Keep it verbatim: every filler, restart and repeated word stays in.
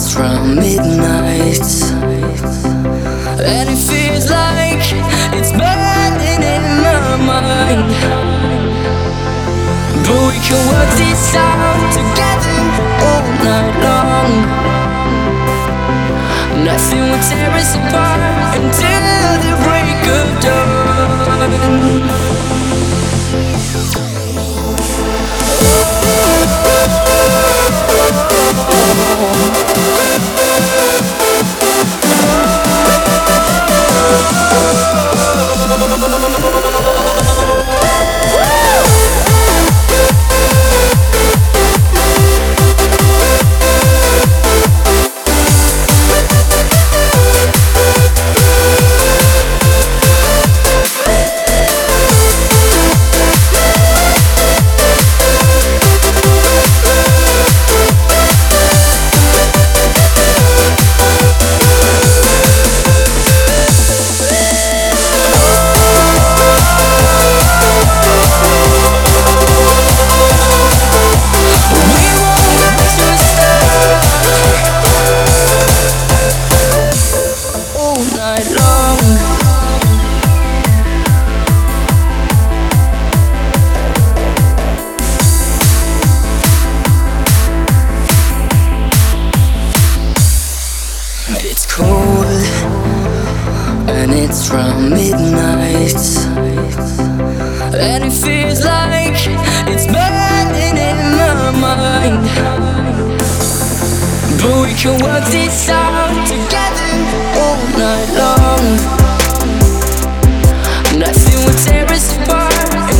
it's round midnight, and it feels like it's burning in my mind. But we can work this out together all night long. Nothing will tear us apart until the break of dawn. It's cold and it's round midnight, and it feels like it's burning in my mind. But we can work this out together all night long. Nothing will tear us apart